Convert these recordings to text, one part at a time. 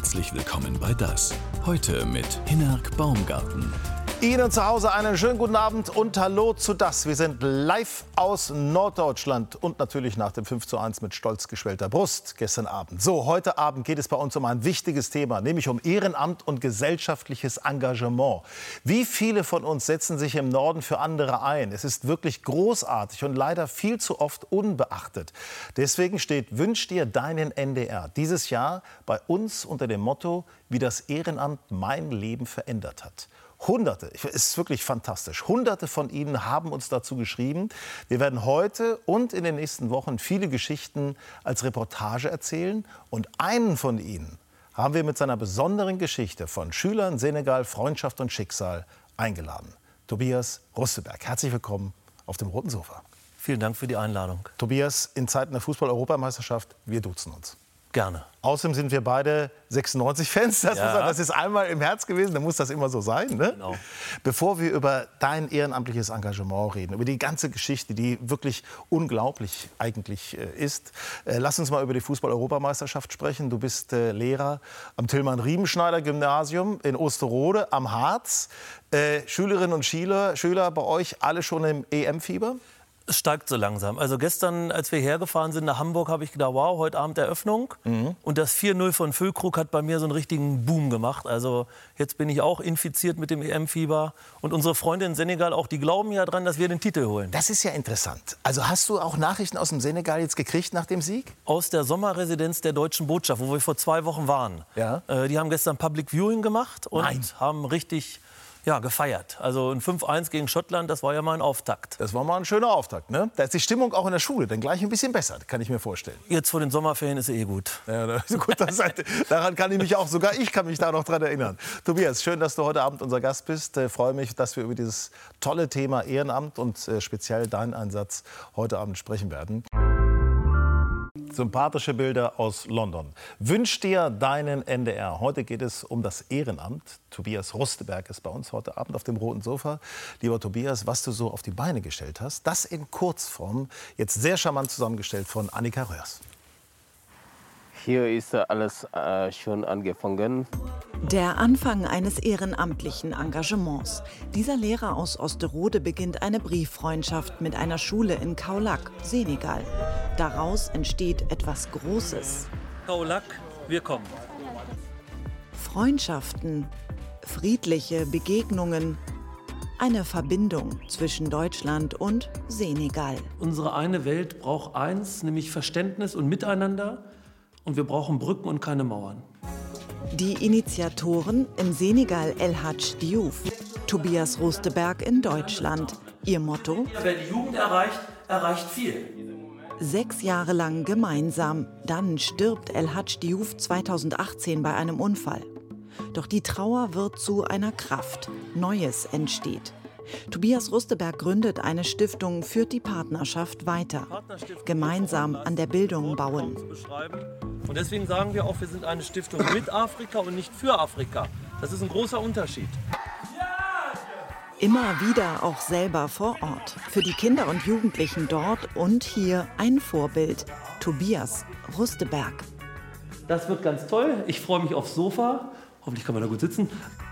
Herzlich willkommen bei Das. Heute mit Hinnerk Baumgarten. Ihnen zu Hause einen schönen guten Abend und hallo zu Das. Wir sind live aus Norddeutschland und natürlich nach dem 5:1 mit stolz geschwellter Brust gestern Abend. So, heute Abend geht es bei uns um ein wichtiges Thema, nämlich um Ehrenamt und gesellschaftliches Engagement. Wie viele von uns setzen sich im Norden für andere ein? Es ist wirklich großartig und leider viel zu oft unbeachtet. Deswegen steht Wünsch dir deinen NDR dieses Jahr bei uns unter dem Motto, wie das Ehrenamt mein Leben verändert hat. Hunderte, es ist wirklich fantastisch. Hunderte von Ihnen haben uns dazu geschrieben. Wir werden heute und in den nächsten Wochen viele Geschichten als Reportage erzählen. Und einen von Ihnen haben wir mit seiner besonderen Geschichte von Schülern, Senegal, Freundschaft und Schicksal eingeladen. Tobias Rusteberg, herzlich willkommen auf dem roten Sofa. Vielen Dank für die Einladung. Tobias, in Zeiten der Fußball-Europameisterschaft, wir duzen uns. Gerne. Außerdem sind wir beide 96-Fans. Das ist einmal im Herz gewesen, dann muss das immer so sein. Ne? Genau. Bevor wir über dein ehrenamtliches Engagement reden, über die ganze Geschichte, die wirklich unglaublich eigentlich ist, lass uns mal über die Fußball-Europameisterschaft sprechen. Du bist Lehrer am Tillmann-Riemenschneider-Gymnasium in Osterode am Harz. Schülerinnen und Schüler bei euch alle schon im EM-Fieber? Es steigt so langsam. Also gestern, als wir hergefahren sind nach Hamburg, habe ich gedacht, wow, heute Abend Eröffnung. Und das 4:0 von Füllkrug hat bei mir so einen richtigen Boom gemacht. Also jetzt bin ich auch infiziert mit dem EM-Fieber. Und unsere Freunde in Senegal auch, die glauben ja dran, dass wir den Titel holen. Das ist ja interessant. Also hast du auch Nachrichten aus dem Senegal jetzt gekriegt nach dem Sieg? Aus der Sommerresidenz der Deutschen Botschaft, wo wir vor 2 Wochen waren. Ja. Die haben gestern Public Viewing gemacht und Nein. haben richtig gefeiert. Also ein 5:1 gegen Schottland, das war ja mal ein Auftakt. Das war mal ein schöner Auftakt, ne? Da ist die Stimmung auch in der Schule dann gleich ein bisschen besser, kann ich mir vorstellen. Jetzt vor den Sommerferien ist sie gut. Ja, gut, daran kann ich mich auch, sogar ich kann mich da noch dran erinnern. Tobias, schön, dass du heute Abend unser Gast bist. Freue mich, dass wir über dieses tolle Thema Ehrenamt und speziell deinen Einsatz heute Abend sprechen werden. Sympathische Bilder aus London. Wünsch dir deinen NDR. Heute geht es um das Ehrenamt. Tobias Rusteberg ist bei uns heute Abend auf dem roten Sofa. Lieber Tobias, was du so auf die Beine gestellt hast, das in Kurzform, jetzt sehr charmant zusammengestellt von Annika Röhrs. Hier ist alles schon angefangen. Der Anfang eines ehrenamtlichen Engagements. Dieser Lehrer aus Osterode beginnt eine Brieffreundschaft mit einer Schule in Kaolack, Senegal. Daraus entsteht etwas Großes. Kaolack, wir kommen. Freundschaften, friedliche Begegnungen, eine Verbindung zwischen Deutschland und Senegal. Unsere eine Welt braucht eins, nämlich Verständnis und Miteinander. Und wir brauchen Brücken und keine Mauern. Die Initiatoren im Senegal El Hadj Diouf, Tobias Rusteberg in Deutschland. Ihr Motto? Wer die Jugend erreicht, erreicht viel. 6 Jahre lang gemeinsam. Dann stirbt El Hadj Diouf 2018 bei einem Unfall. Doch die Trauer wird zu einer Kraft. Neues entsteht. Tobias Rusteberg gründet eine Stiftung, führt die Partnerschaft weiter. Gemeinsam an der Bildung bauen. Und deswegen sagen wir auch, wir sind eine Stiftung mit Afrika und nicht für Afrika. Das ist ein großer Unterschied. Immer wieder auch selber vor Ort. Für die Kinder und Jugendlichen dort und hier ein Vorbild. Tobias Rusteberg. Das wird ganz toll. Ich freue mich aufs Sofa. Hoffentlich kann man da gut sitzen.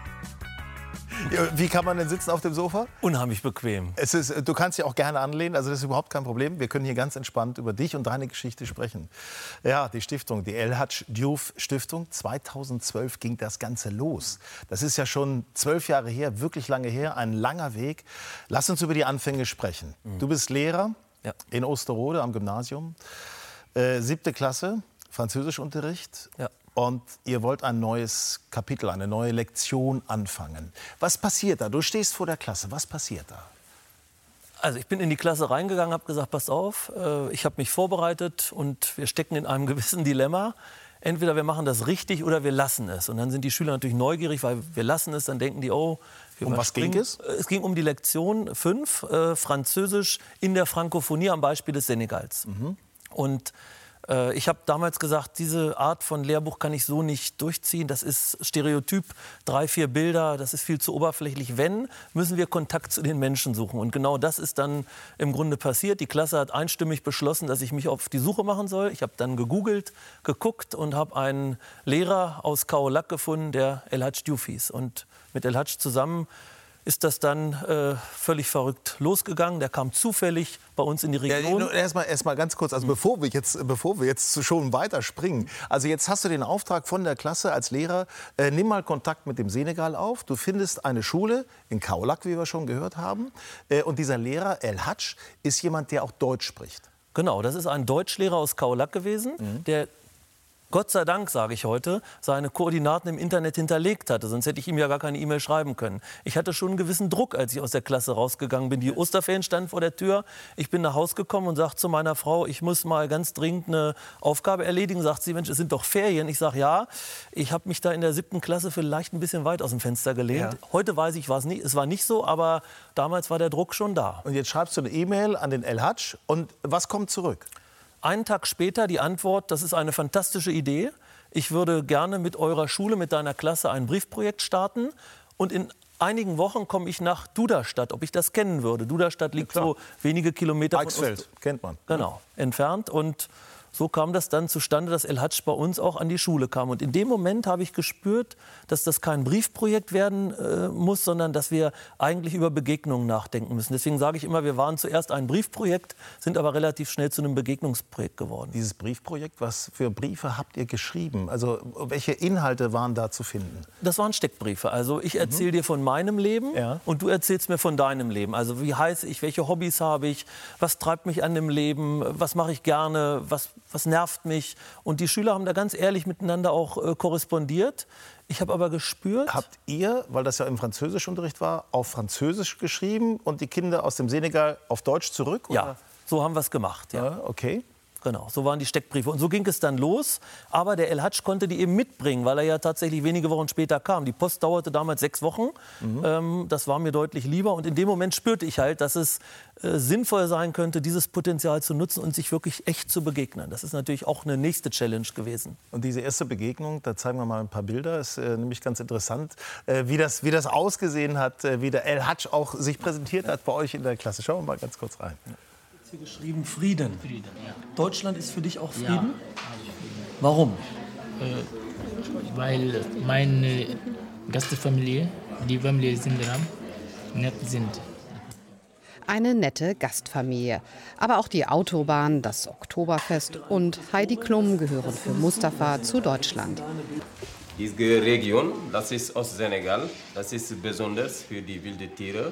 Wie kann man denn sitzen auf dem Sofa? Unheimlich bequem. Du kannst dich auch gerne anlehnen, also das ist überhaupt kein Problem. Wir können hier ganz entspannt über dich und deine Geschichte sprechen. Ja, die Stiftung, die El Hadj Diouf Stiftung. 2012 ging das Ganze los. Das ist ja schon 12 Jahre her, wirklich lange her, ein langer Weg. Lass uns über die Anfänge sprechen. Du bist Lehrer in Osterode am Gymnasium, 7. Klasse, Französischunterricht. Ja. Und ihr wollt ein neues Kapitel, eine neue Lektion anfangen. Was passiert da? Du stehst vor der Klasse. Was passiert da? Also ich bin in die Klasse reingegangen, habe gesagt, passt auf, ich habe mich vorbereitet und wir stecken in einem gewissen Dilemma. Entweder wir machen das richtig oder wir lassen es. Und dann sind die Schüler natürlich neugierig, weil wir lassen es, dann denken die, oh, wir Um was ging es? Es ging um die Lektion 5, Französisch in der Frankophonie am Beispiel des Senegals. Und Ich habe damals gesagt, diese Art von Lehrbuch kann ich so nicht durchziehen. Das ist Stereotyp, 3, 4 Bilder, das ist viel zu oberflächlich. Wenn, müssen wir Kontakt zu den Menschen suchen. Und genau das ist dann im Grunde passiert. Die Klasse hat einstimmig beschlossen, dass ich mich auf die Suche machen soll. Ich habe dann gegoogelt, geguckt und habe einen Lehrer aus Kaolack gefunden, der El Hadj Diouf hieß. Und mit El Hadj zusammen ist das dann völlig verrückt losgegangen. Der kam zufällig bei uns in die Region. Ja, erstmal ganz kurz, also bevor wir jetzt schon weiter springen. Also jetzt hast du den Auftrag von der Klasse als Lehrer, nimm mal Kontakt mit dem Senegal auf. Du findest eine Schule in Kaolack, wie wir schon gehört haben. Und dieser Lehrer, El Hadj, ist jemand, der auch Deutsch spricht. Genau, das ist ein Deutschlehrer aus Kaolack gewesen, der Gott sei Dank, sage ich heute, seine Koordinaten im Internet hinterlegt hatte. Sonst hätte ich ihm ja gar keine E-Mail schreiben können. Ich hatte schon einen gewissen Druck, als ich aus der Klasse rausgegangen bin. Die Osterferien standen vor der Tür. Ich bin nach Hause gekommen und sagte zu meiner Frau, ich muss mal ganz dringend eine Aufgabe erledigen. Sagt sie, Mensch, es sind doch Ferien. Ich sage, ja. Ich habe mich da in der 7. Klasse vielleicht ein bisschen weit aus dem Fenster gelehnt. Ja. Heute weiß ich, es war nicht so, aber damals war der Druck schon da. Und jetzt schreibst du eine E-Mail an den El Hadj. Und was kommt zurück? Einen Tag später die Antwort, das ist eine fantastische Idee. Ich würde gerne mit eurer Schule, mit deiner Klasse ein Briefprojekt starten. Und in einigen Wochen komme ich nach Duderstadt, ob ich das kennen würde. Duderstadt liegt so wenige Kilometer Eichsfeld, kennt man. Genau, entfernt. Und so kam das dann zustande, dass El Hadj bei uns auch an die Schule kam. Und in dem Moment habe ich gespürt, dass das kein Briefprojekt werden muss, sondern dass wir eigentlich über Begegnungen nachdenken müssen. Deswegen sage ich immer, wir waren zuerst ein Briefprojekt, sind aber relativ schnell zu einem Begegnungsprojekt geworden. Dieses Briefprojekt, was für Briefe habt ihr geschrieben? Also welche Inhalte waren da zu finden? Das waren Steckbriefe. Also ich erzähle dir von meinem Leben und du erzählst mir von deinem Leben. Also wie heiße ich, welche Hobbys habe ich, was treibt mich an dem Leben, was mache ich gerne, was nervt mich. Und die Schüler haben da ganz ehrlich miteinander auch korrespondiert. Ich habe aber gespürt... Habt ihr, weil das ja im Französischunterricht war, auf Französisch geschrieben und die Kinder aus dem Senegal auf Deutsch zurück? Oder? Ja, so haben wir es gemacht. Ja. Okay. Genau, so waren die Steckbriefe. Und so ging es dann los. Aber der El Hadj konnte die eben mitbringen, weil er ja tatsächlich wenige Wochen später kam. Die Post dauerte damals 6 Wochen. Das war mir deutlich lieber. Und in dem Moment spürte ich halt, dass es sinnvoll sein könnte, dieses Potenzial zu nutzen und sich wirklich echt zu begegnen. Das ist natürlich auch eine nächste Challenge gewesen. Und diese erste Begegnung, da zeigen wir mal ein paar Bilder. Ist nämlich ganz interessant, wie das ausgesehen hat, wie der El Hadj auch sich präsentiert hat bei euch in der Klasse. Schauen wir mal ganz kurz rein. Hier geschrieben Frieden. Ja. Deutschland ist für dich auch Frieden? Ja. Warum? Weil meine Gastfamilie, die Familie sind nett sind. Eine nette Gastfamilie. Aber auch die Autobahn, das Oktoberfest und Heidi Klum gehören für Mustafa zu Deutschland. Diese Region, das ist aus Senegal, das ist besonders für die wilden Tiere.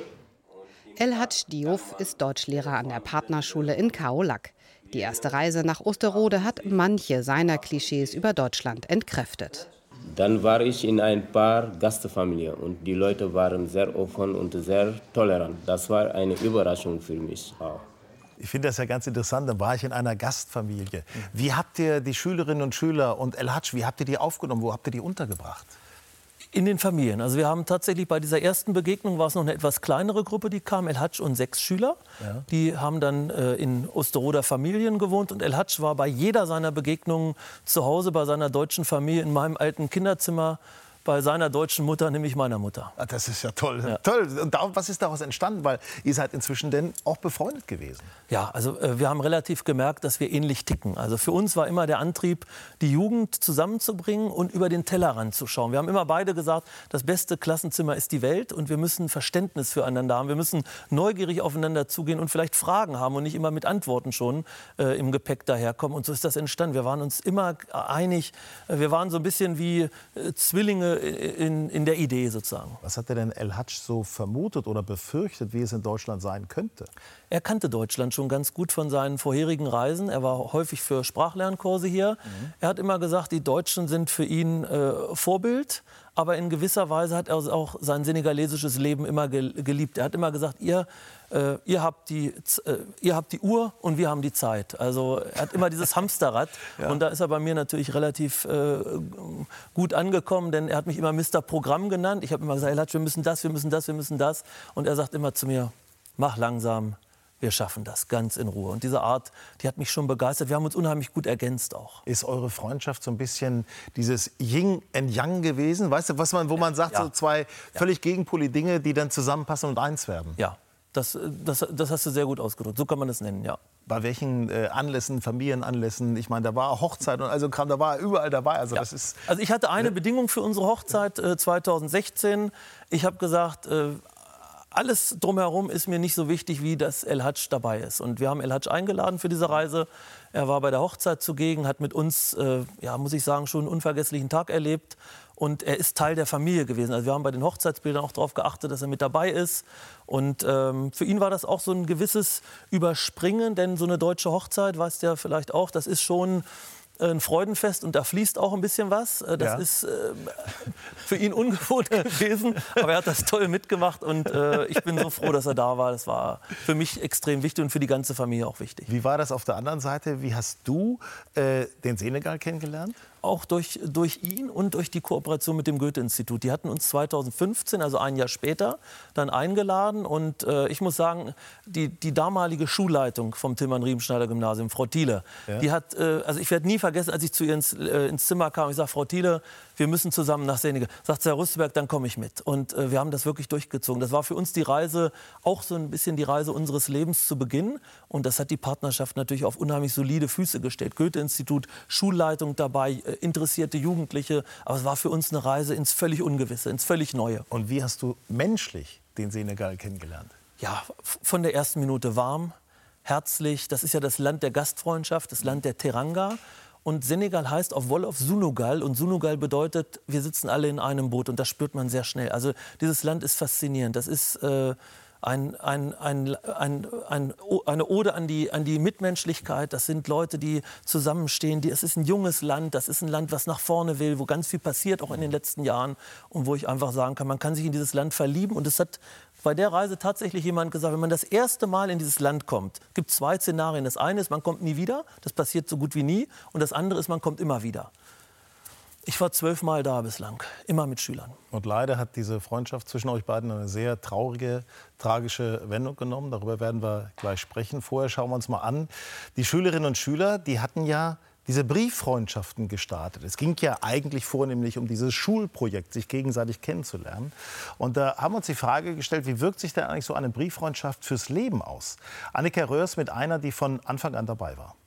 El Hadj Diouf ist Deutschlehrer an der Partnerschule in Kaolack. Die erste Reise nach Osterode hat manche seiner Klischees über Deutschland entkräftet. Dann war ich in ein paar Gastfamilien und die Leute waren sehr offen und sehr tolerant. Das war eine Überraschung für mich auch. Ich finde das ja ganz interessant, dann war ich in einer Gastfamilie. Wie habt ihr die Schülerinnen und Schüler und El Hadj, wie habt ihr die aufgenommen, wo habt ihr die untergebracht? In den Familien. Also wir haben tatsächlich bei dieser ersten Begegnung, war es noch eine etwas kleinere Gruppe, die kam, El Hadj und 6 Schüler. Ja. Die haben dann in Osterroder Familien gewohnt und El Hadj war bei jeder seiner Begegnungen zu Hause bei seiner deutschen Familie in meinem alten Kinderzimmer bei seiner deutschen Mutter, nämlich meiner Mutter. Ah, das ist ja toll. Ja. Toll. Und was ist daraus entstanden? Weil ihr seid inzwischen denn auch befreundet gewesen. Ja, also wir haben relativ gemerkt, dass wir ähnlich ticken. Also für uns war immer der Antrieb, die Jugend zusammenzubringen und über den Tellerrand zu schauen. Wir haben immer beide gesagt, das beste Klassenzimmer ist die Welt und wir müssen Verständnis füreinander haben. Wir müssen neugierig aufeinander zugehen und vielleicht Fragen haben und nicht immer mit Antworten schon im Gepäck daherkommen. Und so ist das entstanden. Wir waren uns immer einig. Wir waren so ein bisschen wie Zwillinge in der Idee sozusagen. Was hat denn El Hadj so vermutet oder befürchtet, wie es in Deutschland sein könnte? Er kannte Deutschland schon ganz gut von seinen vorherigen Reisen. Er war häufig für Sprachlernkurse hier. Er hat immer gesagt, die Deutschen sind für ihn Vorbild. Aber in gewisser Weise hat er auch sein senegalesisches Leben immer geliebt. Er hat immer gesagt, ihr habt die Uhr und wir haben die Zeit. Also er hat immer dieses Hamsterrad. Ja. Und da ist er bei mir natürlich relativ gut angekommen, denn er hat mich immer Mr. Programm genannt. Ich habe immer gesagt, El Hadj, wir müssen das, wir müssen das, wir müssen das. Und er sagt immer zu mir, mach langsam, wir schaffen das ganz in Ruhe. Und diese Art, die hat mich schon begeistert. Wir haben uns unheimlich gut ergänzt auch. Ist eure Freundschaft so ein bisschen dieses Yin and Yang gewesen? Weißt du, wo man sagt, so zwei völlig gegenpolige Dinge, die dann zusammenpassen und eins werden? Ja, das hast du sehr gut ausgedrückt. So kann man das nennen, ja. Bei welchen Anlässen, Familienanlässen? Ich meine, da war Hochzeit und also da war er überall dabei. Also, das ist also ich hatte eine Bedingung für unsere Hochzeit 2016. Ich habe gesagt, alles drumherum ist mir nicht so wichtig, wie dass El Hadj dabei ist. Und wir haben El Hadj eingeladen für diese Reise. Er war bei der Hochzeit zugegen, hat mit uns, muss ich sagen, schon einen unvergesslichen Tag erlebt. Und er ist Teil der Familie gewesen. Also wir haben bei den Hochzeitsbildern auch darauf geachtet, dass er mit dabei ist. Und für ihn war das auch so ein gewisses Überspringen. Denn so eine deutsche Hochzeit, weißt du ja vielleicht auch, das ist schon ein Freudenfest und da fließt auch ein bisschen was. Das ist für ihn ungewohnt gewesen, aber er hat das toll mitgemacht und ich bin so froh, dass er da war. Das war für mich extrem wichtig und für die ganze Familie auch wichtig. Wie war das auf der anderen Seite? Wie hast du den Senegal kennengelernt? Auch durch ihn und durch die Kooperation mit dem Goethe-Institut. Die hatten uns 2015, also ein Jahr später, dann eingeladen. Und ich muss sagen, die damalige Schulleitung vom Tillmann-Riemenschneider-Gymnasium, Frau Thiele, die hat, also ich werde nie vergessen, als ich zu ihr ins Zimmer kam, ich sage, Frau Thiele, wir müssen zusammen nach Senegal. Sagt sie, Herr Rüsteberg, dann komme ich mit. Und wir haben das wirklich durchgezogen. Das war für uns die Reise, auch so ein bisschen die Reise unseres Lebens zu Beginn. Und das hat die Partnerschaft natürlich auf unheimlich solide Füße gestellt. Goethe-Institut, Schulleitung dabei, interessierte Jugendliche. Aber es war für uns eine Reise ins völlig Ungewisse, ins völlig Neue. Und wie hast du menschlich den Senegal kennengelernt? Ja, von der ersten Minute warm, herzlich. Das ist ja das Land der Gastfreundschaft, das Land der Teranga. Und Senegal heißt auf Wolof Sunugal. Und Sunugal bedeutet, wir sitzen alle in einem Boot. Und das spürt man sehr schnell. Also dieses Land ist faszinierend. Das ist eine Ode an die Mitmenschlichkeit. Das sind Leute, die zusammenstehen. Es ist ein junges Land. Das ist ein Land, was nach vorne will, wo ganz viel passiert, auch in den letzten Jahren. Und wo ich einfach sagen kann, man kann sich in dieses Land verlieben. Und es hat bei der Reise tatsächlich jemand gesagt, wenn man das erste Mal in dieses Land kommt, gibt es zwei Szenarien. Das eine ist, man kommt nie wieder. Das passiert so gut wie nie. Und das andere ist, man kommt immer wieder. Ich war 12 Mal da bislang, immer mit Schülern. Und leider hat diese Freundschaft zwischen euch beiden eine sehr traurige, tragische Wendung genommen. Darüber werden wir gleich sprechen. Vorher schauen wir uns mal an. Die Schülerinnen und Schüler, die hatten ja diese Brieffreundschaften gestartet. Es ging ja eigentlich vornehmlich um dieses Schulprojekt, sich gegenseitig kennenzulernen. Und da haben wir uns die Frage gestellt, wie wirkt sich denn eigentlich so eine Brieffreundschaft fürs Leben aus? Annika Röhrs mit einer, die von Anfang an dabei war.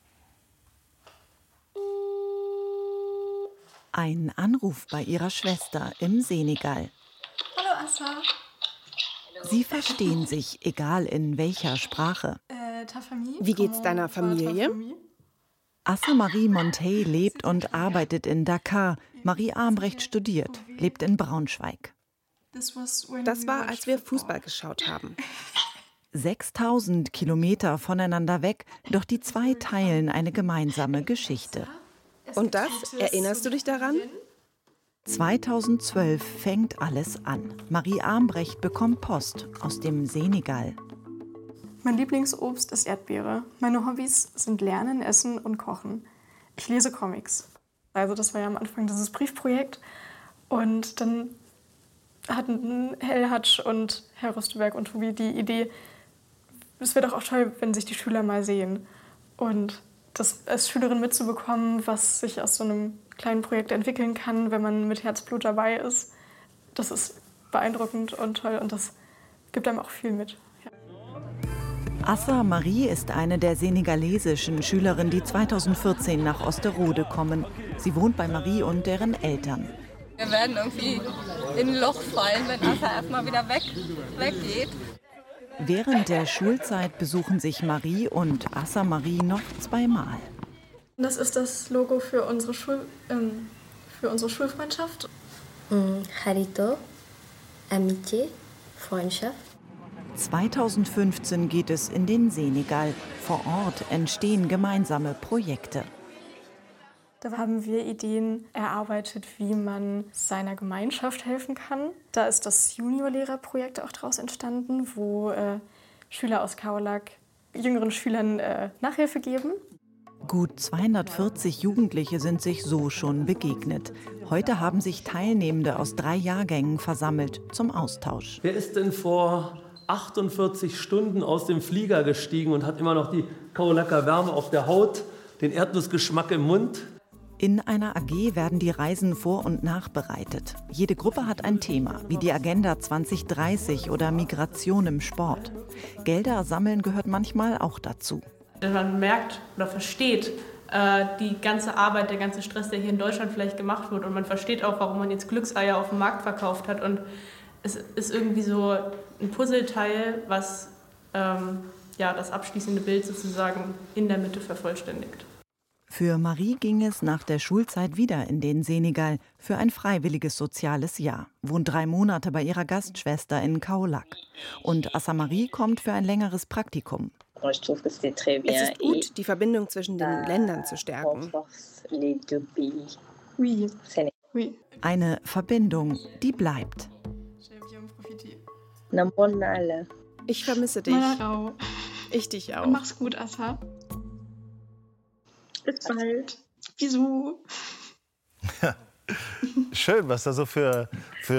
Ein Anruf bei ihrer Schwester im Senegal. Hallo Assa. Sie verstehen sich, egal in welcher Sprache. Wie geht's deiner Familie? Assa Marie Montey lebt und arbeitet in Dakar. Marie Armbrecht studiert, lebt in Braunschweig. Das war, als wir Fußball geschaut haben. 6000 Kilometer voneinander weg, doch die zwei teilen eine gemeinsame Geschichte. Und das, erinnerst du dich daran? 2012 fängt alles an. Marie Armbrecht bekommt Post aus dem Senegal. Mein Lieblingsobst ist Erdbeere. Meine Hobbys sind Lernen, Essen und Kochen. Ich lese Comics. Also das war ja am Anfang dieses Briefprojekt. Und dann hatten El Hadj und Herr Rüsteberg und Tobi die Idee, es wäre doch auch toll, wenn sich die Schüler mal sehen. Und das als Schülerin mitzubekommen, was sich aus so einem kleinen Projekt entwickeln kann, wenn man mit Herzblut dabei ist, das ist beeindruckend und toll und das gibt einem auch viel mit. Ja. Assa Marie ist eine der senegalesischen Schülerinnen, die 2014 nach Osterode kommen. Sie wohnt bei Marie und deren Eltern. Wir werden irgendwie in ein Loch fallen, wenn Assa erstmal wieder weggeht. Während der Schulzeit besuchen sich Marie und Assa Marie noch zweimal. Das ist das Logo für unsere Schulfreundschaft. Harito, Amitié, Freundschaft. 2015 geht es in den Senegal. Vor Ort entstehen gemeinsame Projekte. Da haben wir Ideen erarbeitet, wie man seiner Gemeinschaft helfen kann. Da ist das Juniorlehrerprojekt auch daraus entstanden, wo Schüler aus Kaolack jüngeren Schülern Nachhilfe geben. Gut 240 Jugendliche sind sich so schon begegnet. Heute haben sich Teilnehmende aus 3 Jahrgängen versammelt zum Austausch. Wer ist denn vor 48 Stunden aus dem Flieger gestiegen und hat immer noch die Kaolacker Wärme auf der Haut, den Erdnussgeschmack im Mund. In einer AG werden die Reisen vor- und nachbereitet. Jede Gruppe hat ein Thema, wie die Agenda 2030 oder Migration im Sport. Gelder sammeln gehört manchmal auch dazu. Man merkt oder versteht die ganze Arbeit, der ganze Stress, der hier in Deutschland vielleicht gemacht wird. Und man versteht auch, warum man jetzt Glückseier auf dem Markt verkauft hat. Und es ist irgendwie so ein Puzzleteil, was das abschließende Bild sozusagen in der Mitte vervollständigt. Für Marie ging es nach der Schulzeit wieder in den Senegal für ein freiwilliges soziales Jahr, wohnt 3 Monate bei ihrer Gastschwester in Kaolack. Und Assa-Marie kommt für ein längeres Praktikum. Es ist gut, die Verbindung zwischen den Ländern zu stärken. Eine Verbindung, die bleibt. Ich vermisse dich. Ich dich auch. Mach's gut, Assa. Bis bald. Wieso? Ja. Schön, was da so für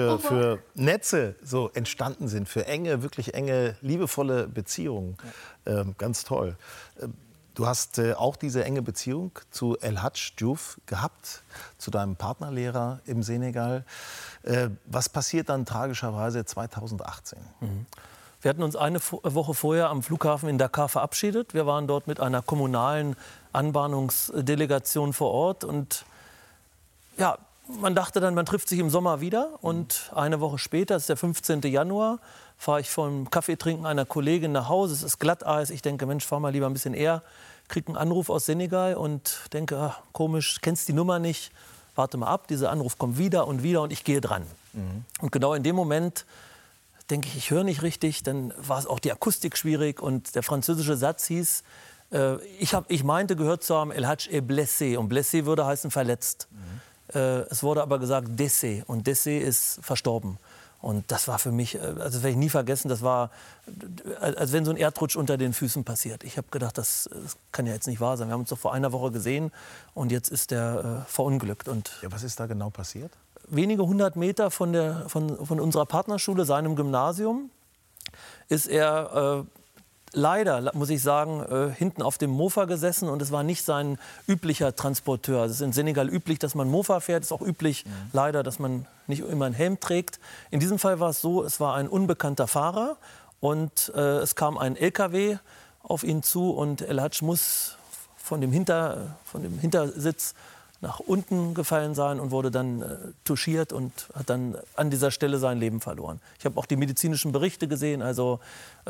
Netze so entstanden sind, für enge, wirklich enge, liebevolle Beziehungen. Ganz toll. Du hast auch diese enge Beziehung zu El Hadj Diouf gehabt, zu deinem Partnerlehrer im Senegal. Was passiert dann tragischerweise 2018? Wir hatten uns eine Woche vorher am Flughafen in Dakar verabschiedet. Wir waren dort mit einer kommunalen Anbahnungsdelegation vor Ort. Und ja, man dachte dann, man trifft sich im Sommer wieder. Und eine Woche später, das ist der 15. Januar, fahre ich vom Kaffeetrinken einer Kollegin nach Hause. Es ist Glatteis. Ich denke, Mensch, fahr mal lieber ein bisschen eher. Kriege einen Anruf aus Senegal und denke, komisch, kennst die Nummer nicht. Warte mal ab, dieser Anruf kommt wieder und ich gehe dran. Und genau in dem Moment denke ich höre nicht richtig, dann war es auch die Akustik schwierig und der französische Satz hieß, ich meinte gehört zu haben, El Hadj est blessé und blessé würde heißen verletzt. Es wurde aber gesagt décès und décès ist verstorben. Und das war für mich, also das werde ich nie vergessen, das war, als wenn so ein Erdrutsch unter den Füßen passiert. Ich habe gedacht, das kann ja jetzt nicht wahr sein. Wir haben uns doch vor einer Woche gesehen und jetzt ist der verunglückt. Und ja, was ist da genau passiert? Wenige 100 Meter von unserer Partnerschule, seinem Gymnasium, ist er leider, muss ich sagen, hinten auf dem Mofa gesessen. Und es war nicht sein üblicher Transporteur. Es ist in Senegal üblich, dass man Mofa fährt. Es ist auch üblich, leider, dass man nicht immer einen Helm trägt. In diesem Fall war es so, es war ein unbekannter Fahrer. Und es kam ein LKW auf ihn zu. Und El Hadj muss von dem Hintersitz nach unten gefallen sein und wurde dann touchiert und hat dann an dieser Stelle sein Leben verloren. Ich habe auch die medizinischen Berichte gesehen, also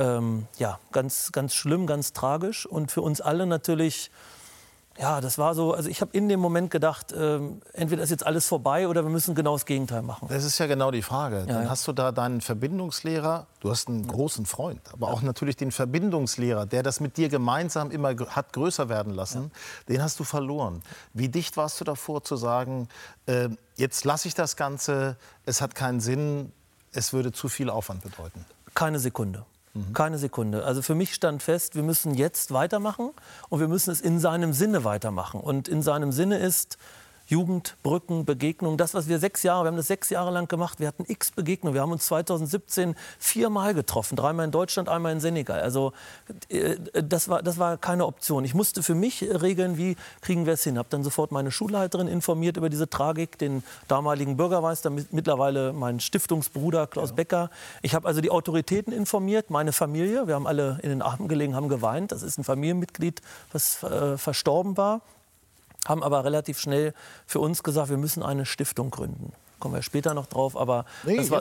ganz, ganz schlimm, ganz tragisch und für uns alle natürlich, ja, das war so, also ich habe in dem Moment gedacht, entweder ist jetzt alles vorbei oder wir müssen genau das Gegenteil machen. Das ist ja genau die Frage. Ja, Dann ja. hast du da deinen Verbindungslehrer, du hast einen großen Freund, aber auch natürlich den Verbindungslehrer, der das mit dir gemeinsam immer hat größer werden lassen, den hast du verloren. Wie dicht warst du davor zu sagen, jetzt lasse ich das Ganze, es hat keinen Sinn, es würde zu viel Aufwand bedeuten? Keine Sekunde. Keine Sekunde. Also für mich stand fest, wir müssen jetzt weitermachen und wir müssen es in seinem Sinne weitermachen. Und in seinem Sinne ist Jugend, Brücken, Begegnung. Das, was wir wir haben das 6 Jahre lang gemacht. Wir hatten x Begegnungen. Wir haben uns 2017 4-mal getroffen. 3-mal in Deutschland, 1-mal in Senegal. Also das war keine Option. Ich musste für mich regeln, wie kriegen wir es hin. Habe dann sofort meine Schulleiterin informiert über diese Tragik, den damaligen Bürgermeister, mittlerweile meinen Stiftungsbruder Klaus Becker. Ich habe also die Autoritäten informiert, meine Familie. Wir haben alle in den Armen gelegen, haben geweint. Das ist ein Familienmitglied, was verstorben war. Haben aber relativ schnell für uns gesagt, wir müssen eine Stiftung gründen. Kommen wir später noch drauf, aber das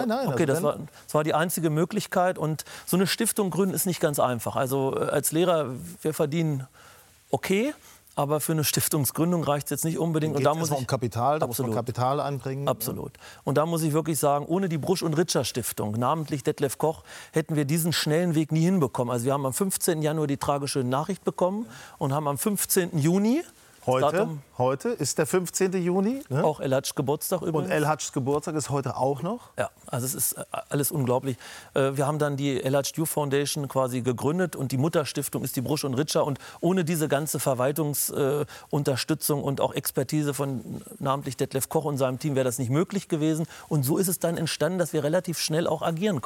war die einzige Möglichkeit. Und so eine Stiftung gründen ist nicht ganz einfach. Also als Lehrer, wir verdienen okay, aber für eine Stiftungsgründung reicht es jetzt nicht unbedingt. Und da muss um Kapital, da muss man Kapital anbringen. Absolut. Und da muss ich wirklich sagen, ohne die Brusch- und Richter-Stiftung, namentlich Detlef Koch, hätten wir diesen schnellen Weg nie hinbekommen. Also wir haben am 15. Januar die tragische Nachricht bekommen und haben am 15. Juni Heute ist der 15. Juni. Ne? Auch El Hadjs Geburtstag übrigens. Und El Hadjs Geburtstag ist heute auch noch. Ja, also es ist alles unglaublich. Wir haben dann die El Hadj Diouf Foundation quasi gegründet und die Mutterstiftung ist die Brusch und Richter. Und ohne diese ganze Verwaltungsunterstützung und auch Expertise von namentlich Detlef Koch und seinem Team wäre das nicht möglich gewesen. Und so ist es dann entstanden, dass wir relativ schnell auch agieren konnten.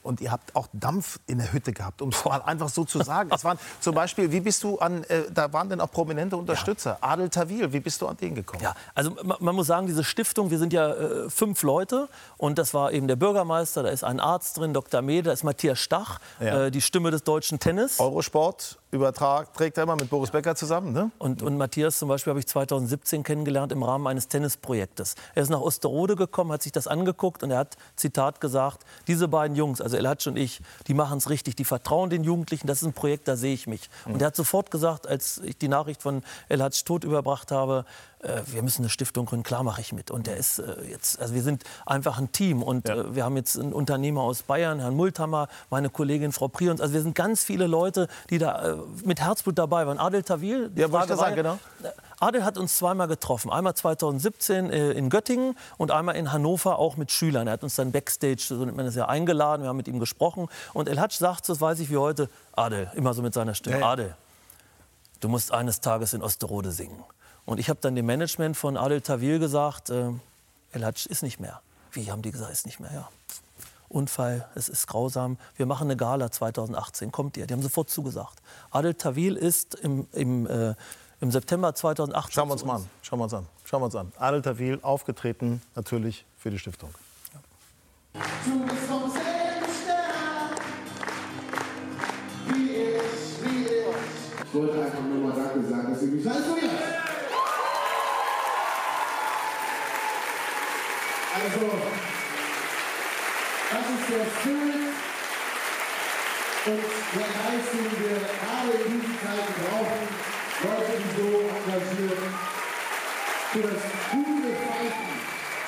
Und ihr habt auch Dampf in der Hütte gehabt, um es mal einfach so zu sagen. Es waren zum Beispiel, wie bist du an, da waren denn auch prominente Unterstützer. Ja. Adel Tawil, wie bist du an den gekommen? Ja, also man muss sagen, diese Stiftung, wir sind ja 5 Leute. Und das war eben der Bürgermeister, da ist ein Arzt drin, Dr. Mede, da ist Matthias Stach, die Stimme des deutschen Tennis. Eurosport trägt er immer mit Boris Becker zusammen, ne? Und Matthias zum Beispiel habe ich 2017 kennengelernt im Rahmen eines Tennisprojektes. Er ist nach Osterode gekommen, hat sich das angeguckt und er hat, Zitat, gesagt, diese beiden Jungs, also El Hadj und ich, die machen es richtig, die vertrauen den Jugendlichen, das ist ein Projekt, da sehe ich mich. Und er hat sofort gesagt, als ich die Nachricht von El Hadj Tod überbracht habe, wir müssen eine Stiftung gründen, klar mache ich mit. Und der ist jetzt, also wir sind einfach ein Team und wir haben jetzt einen Unternehmer aus Bayern, Herrn Multhammer, meine Kollegin Frau Prions, also wir sind ganz viele Leute, die da mit Herzblut dabei waren. Adel Tawil, genau. Adel hat uns zweimal getroffen. Einmal 2017 in Göttingen und einmal in Hannover auch mit Schülern. Er hat uns dann Backstage, so nennt man das ja, eingeladen. Wir haben mit ihm gesprochen. Und El Hadj sagt, das weiß ich wie heute, Adel, immer so mit seiner Stimme, Adel, du musst eines Tages in Osterode singen. Und ich habe dann dem Management von Adel Tawil gesagt, El Hadj ist nicht mehr. Wie haben die gesagt, ist nicht mehr, ja. Unfall, es ist grausam. Wir machen eine Gala 2018, kommt ihr? Die haben sofort zugesagt. Adel Tawil ist im September 2018. Schauen wir uns an. Adel Tawil aufgetreten, natürlich für die Stiftung. Ja. Ich wollte einfach nur mal Danke sagen, dass ihr mich seid. Also, das ist der Spirit und der Geist, den wir gerade in diesen Zeiten brauchen. Leute, die so engagiert für das gute Fighten.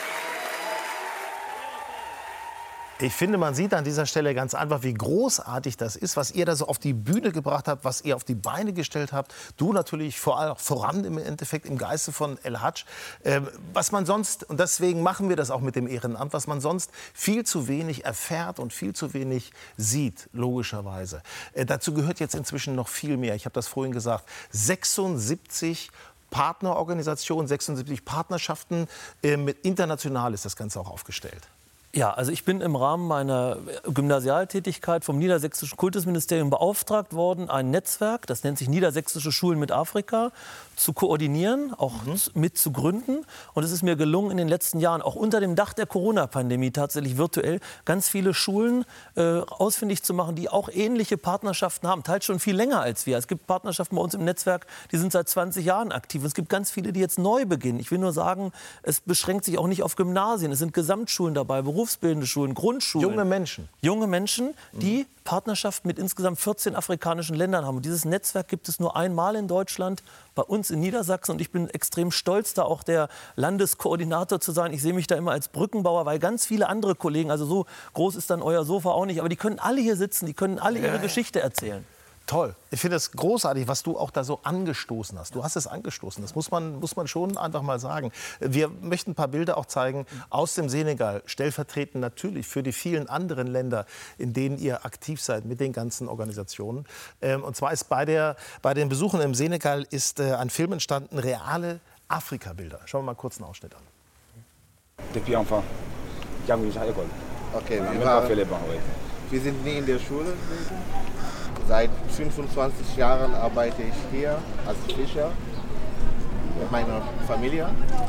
Ich finde, man sieht an dieser Stelle ganz einfach, wie großartig das ist, was ihr da so auf die Bühne gebracht habt, was ihr auf die Beine gestellt habt. Du natürlich vor allem voran im Endeffekt im Geiste von El Hadj. Was man sonst, und deswegen machen wir das auch mit dem Ehrenamt, was man sonst viel zu wenig erfährt und viel zu wenig sieht, logischerweise. Dazu gehört jetzt inzwischen noch viel mehr. Ich habe das vorhin gesagt, 76 Partnerorganisationen, 76 Partnerschaften, international ist das Ganze auch aufgestellt. Ja, also ich bin im Rahmen meiner Gymnasialtätigkeit vom Niedersächsischen Kultusministerium beauftragt worden, ein Netzwerk, das nennt sich Niedersächsische Schulen mit Afrika, zu koordinieren, auch mit zu gründen. Und es ist mir gelungen, in den letzten Jahren, auch unter dem Dach der Corona-Pandemie tatsächlich virtuell, ganz viele Schulen ausfindig zu machen, die auch ähnliche Partnerschaften haben, teils schon viel länger als wir. Es gibt Partnerschaften bei uns im Netzwerk, die sind seit 20 Jahren aktiv. Und es gibt ganz viele, die jetzt neu beginnen. Ich will nur sagen, es beschränkt sich auch nicht auf Gymnasien. Es sind Gesamtschulen dabei, berufsbildende Schulen, Grundschulen. Junge Menschen, die Partnerschaften mit insgesamt 14 afrikanischen Ländern haben. Und dieses Netzwerk gibt es nur einmal in Deutschland, bei uns in Niedersachsen. Und ich bin extrem stolz, da auch der Landeskoordinator zu sein. Ich sehe mich da immer als Brückenbauer, weil ganz viele andere Kollegen, also so groß ist dann euer Sofa auch nicht, aber die können alle hier sitzen, die können alle ihre Geschichte erzählen. Toll. Ich finde es großartig, was du auch da so angestoßen hast. Du hast es angestoßen. Das muss man schon einfach mal sagen. Wir möchten ein paar Bilder auch zeigen aus dem Senegal, stellvertretend natürlich für die vielen anderen Länder, in denen ihr aktiv seid mit den ganzen Organisationen. Und zwar ist bei den Besuchen im Senegal ist ein Film entstanden, reale Afrika-Bilder. Schauen wir mal kurz einen Ausschnitt an. Depuis enfant, okay, wir sind nie in der Schule gewesen. Seit 25 Jahren arbeite ich hier als Fischer mit meiner Familie.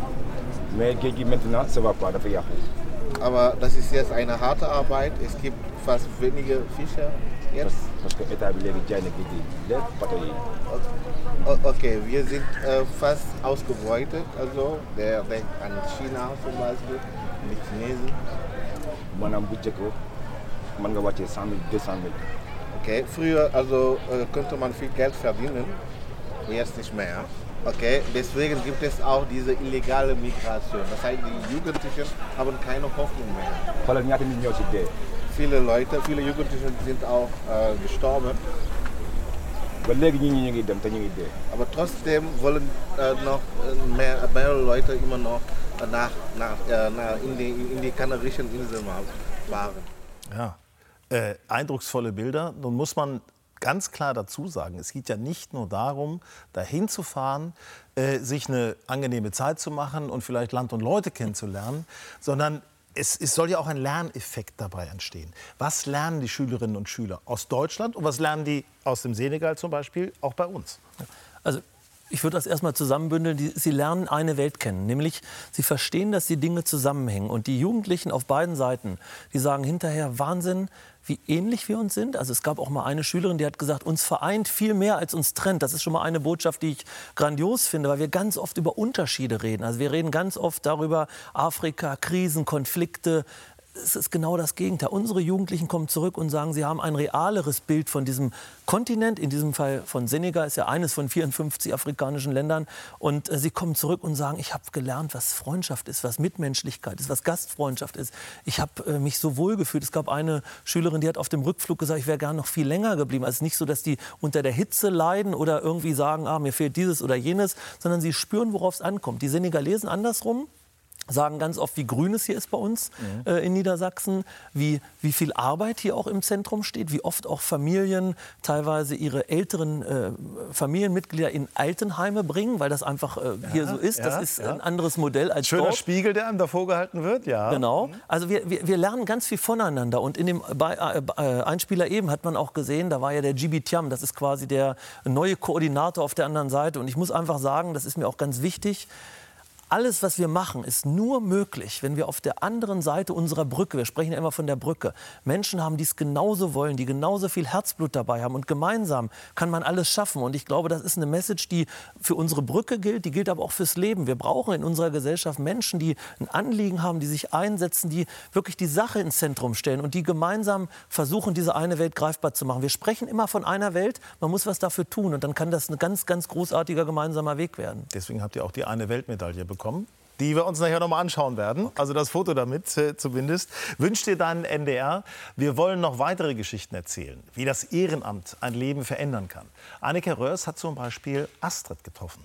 Aber das ist jetzt eine harte Arbeit. Es gibt fast wenige Fischer jetzt. Okay, wir sind fast ausgebeutet. Also, der denkt an China zum Beispiel, die Chinesen. Okay, früher also, konnte man viel Geld verdienen, jetzt nicht mehr. Okay, deswegen gibt es auch diese illegale Migration. Das heißt, die Jugendlichen haben keine Hoffnung mehr. Viele Jugendliche sind auch gestorben. Aber trotzdem wollen noch mehr Leute immer noch in die Kanarischen Inseln fahren. Ja. Eindrucksvolle Bilder. Nun muss man ganz klar dazu sagen, es geht ja nicht nur darum, dahin zu fahren, sich eine angenehme Zeit zu machen und vielleicht Land und Leute kennenzulernen, sondern Es soll ja auch ein Lerneffekt dabei entstehen. Was lernen die Schülerinnen und Schüler aus Deutschland und was lernen die aus dem Senegal zum Beispiel auch bei uns? Also ich würde das erstmal zusammenbündeln. Sie lernen eine Welt kennen, nämlich sie verstehen, dass die Dinge zusammenhängen. Und die Jugendlichen auf beiden Seiten, die sagen hinterher, Wahnsinn, wie ähnlich wir uns sind. Also es gab auch mal eine Schülerin, die hat gesagt, uns vereint viel mehr als uns trennt. Das ist schon mal eine Botschaft, die ich grandios finde, weil wir ganz oft über Unterschiede reden. Also wir reden ganz oft darüber, Afrika, Krisen, Konflikte. Es ist genau das Gegenteil. Unsere Jugendlichen kommen zurück und sagen, sie haben ein realeres Bild von diesem Kontinent. In diesem Fall von Senegal, ist ja eines von 54 afrikanischen Ländern. Und sie kommen zurück und sagen, ich habe gelernt, was Freundschaft ist, was Mitmenschlichkeit ist, was Gastfreundschaft ist. Ich habe mich so wohl gefühlt. Es gab eine Schülerin, die hat auf dem Rückflug gesagt, ich wäre gerne noch viel länger geblieben. Also nicht so, dass die unter der Hitze leiden oder irgendwie sagen, mir fehlt dieses oder jenes, sondern sie spüren, worauf es ankommt. Die Senegalesen andersrum sagen ganz oft, wie grün es hier ist bei uns in Niedersachsen, wie viel Arbeit hier auch im Zentrum steht, wie oft auch Familien teilweise ihre älteren Familienmitglieder in Altenheime bringen, weil das einfach hier so ist. Das ist ein anderes Modell als Schöner dort. Spiegel, der einem da vorgehalten wird, ja. Genau. Also wir lernen ganz viel voneinander. Und in dem Einspieler eben hat man auch gesehen, da war ja der Djiby Thiam, das ist quasi der neue Koordinator auf der anderen Seite. Und ich muss einfach sagen, das ist mir auch ganz wichtig, alles, was wir machen, ist nur möglich, wenn wir auf der anderen Seite unserer Brücke, wir sprechen ja immer von der Brücke, Menschen haben, die es genauso wollen, die genauso viel Herzblut dabei haben. Und gemeinsam kann man alles schaffen. Und ich glaube, das ist eine Message, die für unsere Brücke gilt, die gilt aber auch fürs Leben. Wir brauchen in unserer Gesellschaft Menschen, die ein Anliegen haben, die sich einsetzen, die wirklich die Sache ins Zentrum stellen und die gemeinsam versuchen, diese eine Welt greifbar zu machen. Wir sprechen immer von einer Welt, man muss was dafür tun. Und dann kann das ein ganz, ganz großartiger gemeinsamer Weg werden. Deswegen habt ihr auch die eine Weltmedaille bekommen, die wir uns nachher noch mal anschauen werden. Also das Foto damit zumindest. Wünscht dir dann NDR. Wir wollen noch weitere Geschichten erzählen, wie das Ehrenamt ein Leben verändern kann. Annika Röhrs hat zum Beispiel Astrid getroffen.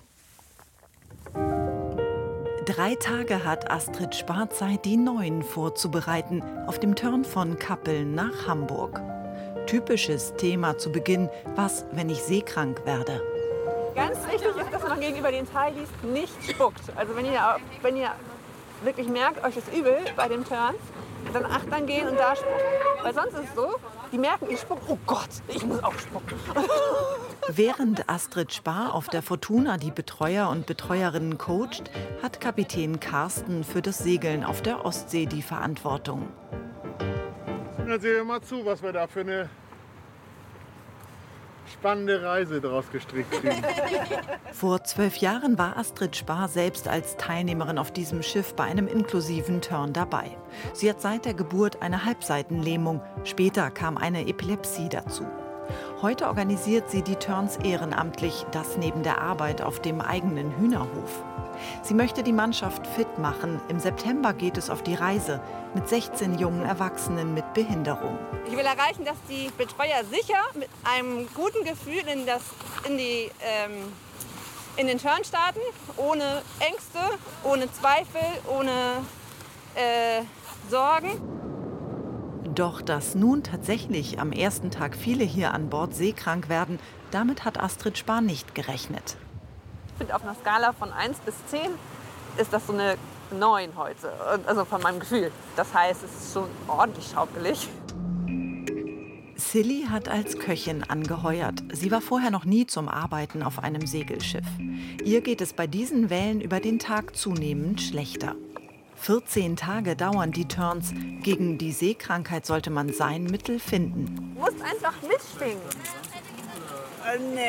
3 Tage hat Astrid Spar Zeit, die Neuen vorzubereiten, auf dem Turn von Kappeln nach Hamburg. Typisches Thema zu Beginn, was, wenn ich seekrank werde? Ganz wichtig ist, dass man gegenüber den Teilis nicht spuckt. Also wenn ihr wirklich merkt, euch ist übel bei dem Turn, dann achtern gehen und da spucken. Weil sonst ist es so, die merken, ich spucke, oh Gott, ich muss auch spucken. Während Astrid Spar auf der Fortuna die Betreuer und Betreuerinnen coacht, hat Kapitän Carsten für das Segeln auf der Ostsee die Verantwortung. Dann sehen wir mal zu, was wir da für eine spannende Reise daraus gestrickt kriegen. Vor 12 Jahren war Astrid Spar selbst als Teilnehmerin auf diesem Schiff bei einem inklusiven Turn dabei. Sie hat seit der Geburt eine Halbseitenlähmung. Später kam eine Epilepsie dazu. Heute organisiert sie die Turns ehrenamtlich, das neben der Arbeit auf dem eigenen Hühnerhof. Sie möchte die Mannschaft fit machen. Im September geht es auf die Reise mit 16 jungen Erwachsenen mit Behinderung. Ich will erreichen, dass die Betreuer sicher mit einem guten Gefühl in den Turn starten, ohne Ängste, ohne Zweifel, ohne Sorgen. Doch dass nun tatsächlich am ersten Tag viele hier an Bord seekrank werden, damit hat Astrid Spar nicht gerechnet. Ich finde, auf einer Skala von 1 bis 10 ist das so eine 9 heute, also von meinem Gefühl. Das heißt, es ist schon ordentlich schaukelig. Silly hat als Köchin angeheuert. Sie war vorher noch nie zum Arbeiten auf einem Segelschiff. Ihr geht es bei diesen Wellen über den Tag zunehmend schlechter. 14 Tage dauern die Turns. Gegen die Seekrankheit sollte man sein Mittel finden. Du musst einfach mitschwingen. Nee.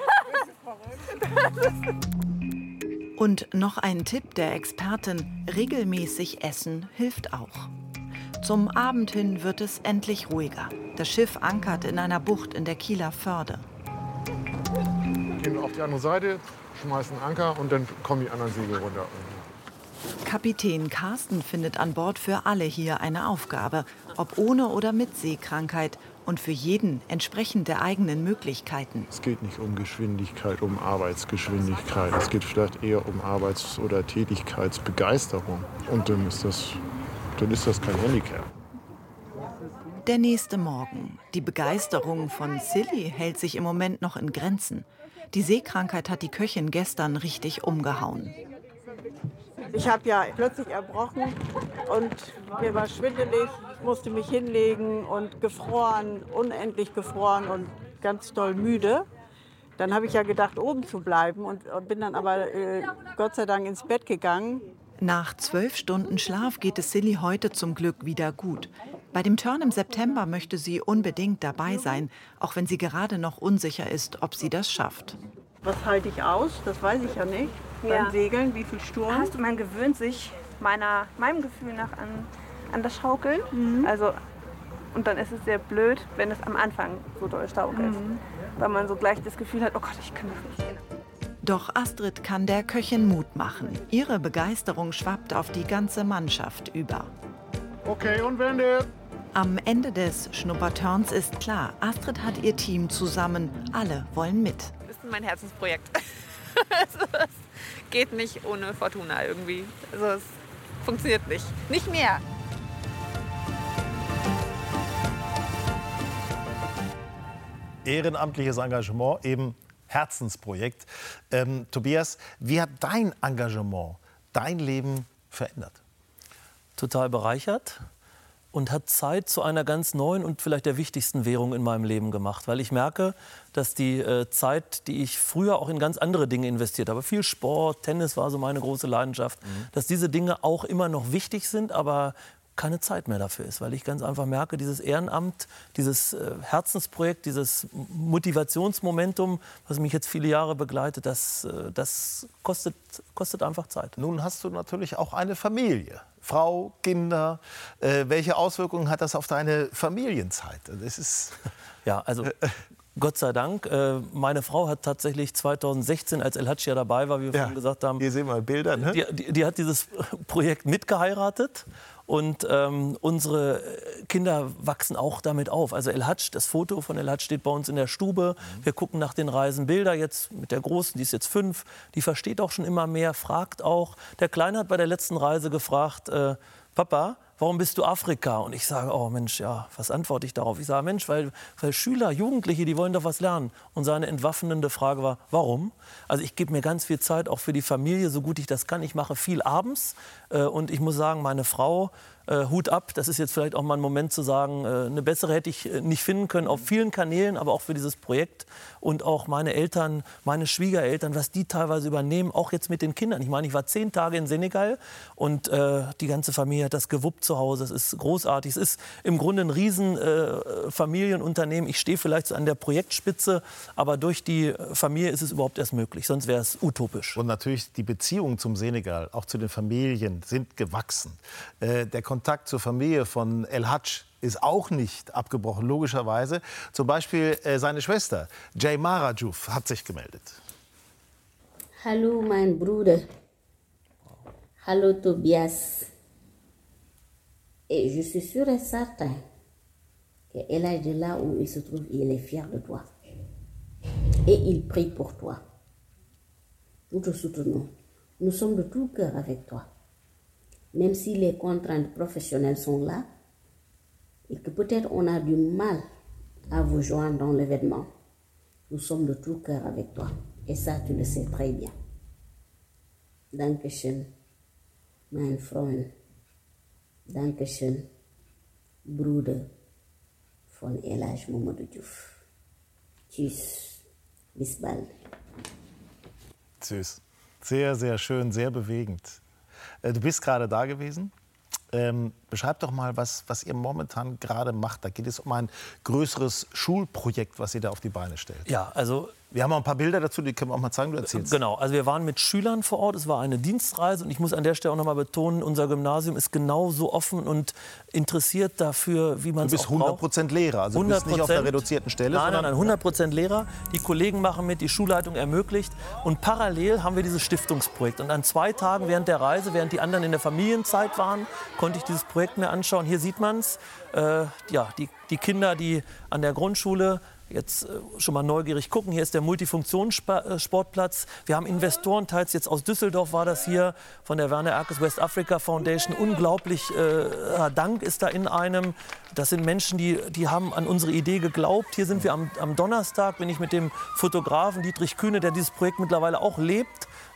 Und noch ein Tipp der Expertin: regelmäßig essen hilft auch. Zum Abend hin wird es endlich ruhiger. Das Schiff ankert in einer Bucht in der Kieler Förde. Gehen auf die andere Seite, schmeißen Anker und dann kommen die anderen Segel runter. Kapitän Carsten findet an Bord für alle hier eine Aufgabe, ob ohne oder mit Seekrankheit, und für jeden entsprechend der eigenen Möglichkeiten. Es geht nicht um Geschwindigkeit, um Arbeitsgeschwindigkeit. Es geht vielleicht eher um Arbeits- oder Tätigkeitsbegeisterung. Und dann ist das kein Handicap. Der nächste Morgen. Die Begeisterung von Silly hält sich im Moment noch in Grenzen. Die Seekrankheit hat die Köchin gestern richtig umgehauen. Ich habe ja plötzlich erbrochen und mir war schwindelig. Ich musste mich hinlegen und gefroren, unendlich gefroren und ganz doll müde. Dann habe ich ja gedacht, oben zu bleiben und bin dann aber Gott sei Dank ins Bett gegangen. Nach 12 Stunden Schlaf geht es Silly heute zum Glück wieder gut. Bei dem Turn im September möchte sie unbedingt dabei sein, auch wenn sie gerade noch unsicher ist, ob sie das schafft. Was halte ich aus? Das weiß ich ja nicht. Beim Segeln, wie viel Sturm? Man gewöhnt sich meinem Gefühl nach an das Schaukeln. Also, und dann ist es sehr blöd, wenn es am Anfang so doll schaukelt. Weil man so gleich das Gefühl hat, oh Gott, ich kann das nicht. Doch Astrid kann der Köchin Mut machen. Ihre Begeisterung schwappt auf die ganze Mannschaft über. Okay, und Wende. Am Ende des Schnupperturns ist klar, Astrid hat ihr Team zusammen. Alle wollen mit. Das ist mein Herzensprojekt. Also, es geht nicht ohne Fortuna irgendwie. Also es funktioniert nicht. Nicht mehr. Ehrenamtliches Engagement, eben Herzensprojekt. Tobias, wie hat dein Engagement dein Leben verändert? Total bereichert und hat Zeit zu einer ganz neuen und vielleicht der wichtigsten Währung in meinem Leben gemacht. Weil ich merke, dass die Zeit, die ich früher auch in ganz andere Dinge investiert habe, viel Sport, Tennis war so meine große Leidenschaft, dass diese Dinge auch immer noch wichtig sind, aber keine Zeit mehr dafür ist, weil ich ganz einfach merke, dieses Ehrenamt, dieses Herzensprojekt, dieses Motivationsmomentum, was mich jetzt viele Jahre begleitet, das kostet einfach Zeit. Nun hast du natürlich auch eine Familie, Frau, Kinder. Welche Auswirkungen hat das auf deine Familienzeit? Das ist ja, also Gott sei Dank. Meine Frau hat tatsächlich 2016, als El Hadji dabei war, wie wir vorhin gesagt haben, hier sehen wir Bilder, ne? Die hat dieses Projekt mitgeheiratet. Und unsere Kinder wachsen auch damit auf. Also El Hadji, das Foto von El Hadji steht bei uns in der Stube. Wir gucken nach den Reisenbilder jetzt mit der Großen, die ist jetzt 5. Die versteht auch schon immer mehr, fragt auch. Der Kleine hat bei der letzten Reise gefragt, Papa, warum bist du Afrika? Und ich sage, oh Mensch, ja, was antworte ich darauf? Ich sage, Mensch, weil Schüler, Jugendliche, die wollen doch was lernen. Und seine entwaffnende Frage war, warum? Also ich gebe mir ganz viel Zeit auch für die Familie, so gut ich das kann. Ich mache viel abends und ich muss sagen, meine Frau, Hut ab, das ist jetzt vielleicht auch mal ein Moment zu sagen, eine bessere hätte ich nicht finden können auf vielen Kanälen, aber auch für dieses Projekt. Und auch meine Eltern, meine Schwiegereltern, was die teilweise übernehmen, auch jetzt mit den Kindern. Ich meine, ich war 10 Tage in Senegal und die ganze Familie hat das gewuppt zu Hause. Es ist großartig. Es ist im Grunde ein riesen Familienunternehmen. Ich stehe vielleicht so an der Projektspitze, aber durch die Familie ist es überhaupt erst möglich. Sonst wäre es utopisch. Und natürlich die Beziehungen zum Senegal, auch zu den Familien, sind gewachsen. Der Kontakt zur Familie von El Hadji ist auch nicht abgebrochen, logischerweise. Zum Beispiel seine Schwester, Jaymara Diouf, hat sich gemeldet. Hallo, mein Bruder. Hallo, Tobias. Et je suis sûr et certain que El Hadji, là où il se trouve, il est fier de toi. Et il prie pour toi. Nous te soutenons. Nous sommes de tout cœur avec toi. Même si les contraintes professionnelles sont là, et que peut-être on a du mal à vous joindre dans l'événement, nous sommes de tout cœur avec toi. Et ça, tu le sais très bien. Dankeschön, mein Freund. Dankeschön, Bruder von El Hadji Mamadou Diouf. Tschüss, bis bald. Süß. Sehr, sehr schön, sehr bewegend. Du bist gerade da gewesen. Beschreib doch mal, was ihr momentan gerade macht. Da geht es um ein größeres Schulprojekt, was ihr da auf die Beine stellt. Ja, also wir haben auch ein paar Bilder dazu, die können wir auch mal zeigen. Du erzählst. Genau, also wir waren mit Schülern vor Ort. Es war eine Dienstreise und ich muss an der Stelle auch noch mal betonen, unser Gymnasium ist genauso offen und interessiert dafür, wie man es auch braucht. Du bist 100% Lehrer, also du bist nicht auf einer reduzierten Stelle. Nein, 100% Lehrer. Die Kollegen machen mit, die Schulleitung ermöglicht. Und parallel haben wir dieses Stiftungsprojekt. Und an 2 Tagen während der Reise, während die anderen in der Familienzeit waren, konnte ich dieses Projekt mir anschauen. Hier sieht man es, die Kinder, die an der Grundschule jetzt schon mal neugierig gucken. Hier ist der Multifunktionssportplatz. Wir haben Investoren, teils jetzt aus Düsseldorf war das hier, von der Werner Erkes West Africa Foundation. Unglaublich Dank ist da in einem. Das sind Menschen, die haben an unsere Idee geglaubt. Hier sind wir am Donnerstag, bin ich mit dem Fotografen Dietrich Kühne, der dieses Projekt mittlerweile auch lebt,